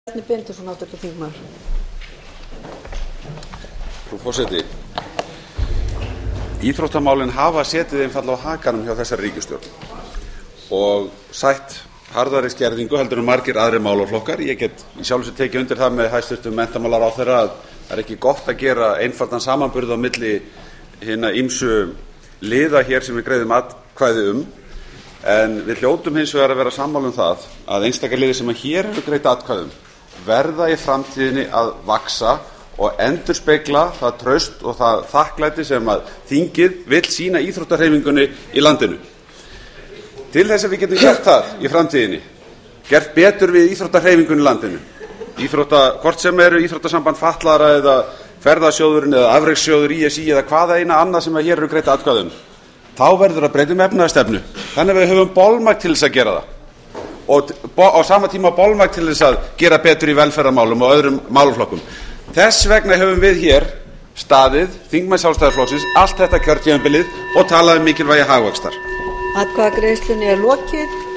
Frú forseti, íþróttamálin hafa setið einfaldlega á hakanum hjá þessari ríkisstjórn og sætt harðari skerðingu heldur en margir aðrir málaflokkar. Ég get í sjálfu sér tekið undir það með hæstvirtum menntamálaráðherra að það er ekki gott að gera einfaldan samanburð á milli hinna ýmsu liða hér sem við greiðum atkvæði en við hljótum hins vegar að vera sammála það að einstaka liðir sem hér eru greitt atkvæðum verða í framtíðinni að vaxa og endurspegla það traust og það þakklæti sem að þingið vill sýna íþróttahreyfingunni í landinu. Til þess að við getum gert það í framtíðinni, gert betur við íþróttahreyfingunni í landinu, hvort sem eru íþróttasamband fatlaðra eða ferðasjóðurinn eða afrekssjóður ISÍ eða hvaða eina annað sem hér eru greitt atkvæðum, þá verður að breyta efnahagsstefnu þannig að við höfum bolmagn til þess að gera það og á sama tíma bolmagn til þess að gera betur í velferðarmálum og öðrum málaflokkum. Þess vegna höfum við hér staðið, þingmenn Sjálfstæðisflokksins, allt þetta kjörtímabilið og talað um mikilvægi hagvaxtar. Atkvæðagreiðslunni er lokið.